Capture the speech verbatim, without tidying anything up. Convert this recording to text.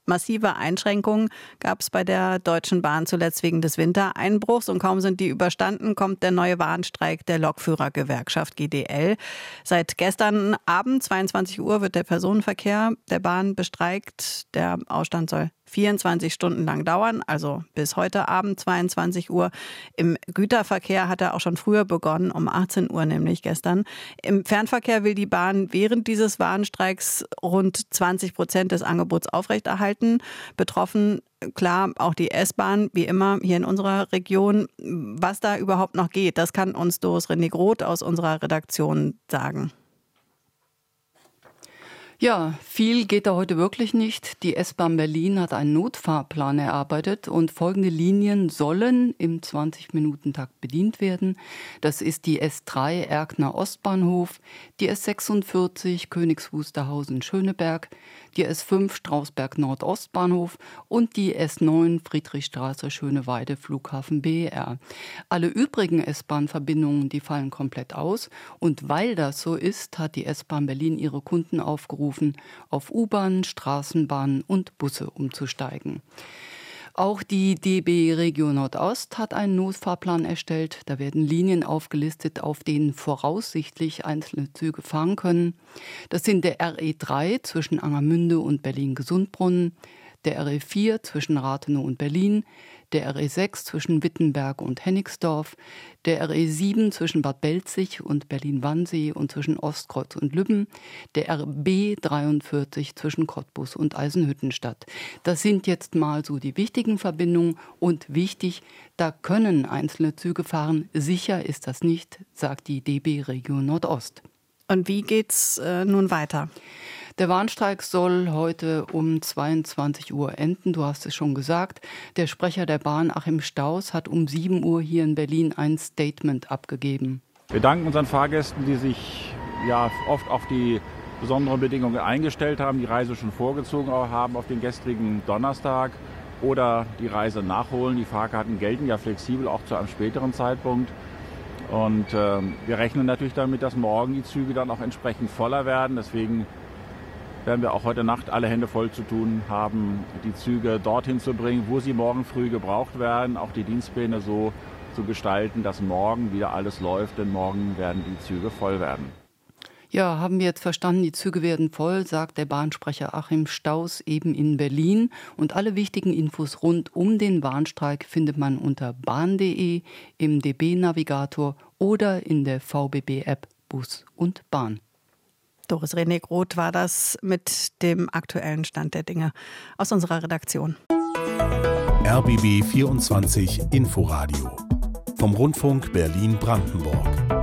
Massive Einschränkungen gab es bei der Deutschen Bahn zuletzt wegen des Wintereinbruchs. Und kaum sind die überstanden, kommt der neue Warnstreik der Lokführergewerkschaft G D L. Seit gestern Abend, zweiundzwanzig Uhr, wird der Personenverkehr der Bahn bestreikt. Der Ausstand soll vierundzwanzig Stunden lang dauern, also bis heute Abend zweiundzwanzig Uhr. Im Güterverkehr hat er auch schon früher begonnen, um achtzehn Uhr nämlich gestern. Im Fernverkehr will die Bahn während dieses Warnstreiks rund zwanzig Prozent des Angebots aufrechterhalten. Betroffen, klar, auch die S-Bahn, wie immer hier in unserer Region. Was da überhaupt noch geht, das kann uns Doris René Groth aus unserer Redaktion sagen. Ja, viel geht da heute wirklich nicht. Die S-Bahn Berlin hat einen Notfahrplan erarbeitet und folgende Linien sollen im zwanzig-Minuten-Takt bedient werden. Das ist die S drei Erkner Ostbahnhof, die S sechsundvierzig Königs Wusterhausen-Schöneberg, die S fünf Strausberg Nordostbahnhof und die S neun Friedrichstraße Schöneweide Flughafen B E R. Alle übrigen S-Bahn-Verbindungen, die fallen komplett aus. Und weil das so ist, hat die S-Bahn Berlin ihre Kunden aufgerufen, auf U-Bahn, Straßenbahnen und Busse umzusteigen. Auch die D B Region Nordost hat einen Notfahrplan erstellt. Da werden Linien aufgelistet, auf denen voraussichtlich einzelne Züge fahren können. Das sind der R E drei zwischen Angermünde und Berlin-Gesundbrunnen, der R E vier zwischen Rathenow und Berlin, der R E sechs zwischen Wittenberg und Hennigsdorf, der R E sieben zwischen Bad Belzig und Berlin-Wannsee und zwischen Ostkreuz und Lübben, der R B dreiundvierzig zwischen Cottbus und Eisenhüttenstadt. Das sind jetzt mal so die wichtigen Verbindungen und wichtig, da können einzelne Züge fahren. Sicher ist das nicht, sagt die D B Region Nordost. Und wie geht's äh, nun weiter? Der Warnstreik soll heute um zweiundzwanzig Uhr enden, du hast es schon gesagt. Der Sprecher der Bahn, Achim Staus, hat um sieben Uhr hier in Berlin ein Statement abgegeben. Wir danken unseren Fahrgästen, die sich ja oft auf die besonderen Bedingungen eingestellt haben, die Reise schon vorgezogen haben auf den gestrigen Donnerstag oder die Reise nachholen. Die Fahrkarten gelten ja flexibel auch zu einem späteren Zeitpunkt. Und äh, wir rechnen natürlich damit, dass morgen die Züge dann auch entsprechend voller werden. Deswegen werden wir auch heute Nacht alle Hände voll zu tun haben, die Züge dorthin zu bringen, wo sie morgen früh gebraucht werden, auch die Dienstpläne so zu gestalten, dass morgen wieder alles läuft, denn morgen werden die Züge voll werden. Ja, haben wir jetzt verstanden, die Züge werden voll, sagt der Bahnsprecher Achim Staus eben in Berlin. Und alle wichtigen Infos rund um den Warnstreik findet man unter bahn punkt de, im D B-Navigator oder in der V B B-App Bus und Bahn. Doris René Groth war das mit dem aktuellen Stand der Dinge aus unserer Redaktion. R B B vierundzwanzig Inforadio vom Rundfunk Berlin-Brandenburg.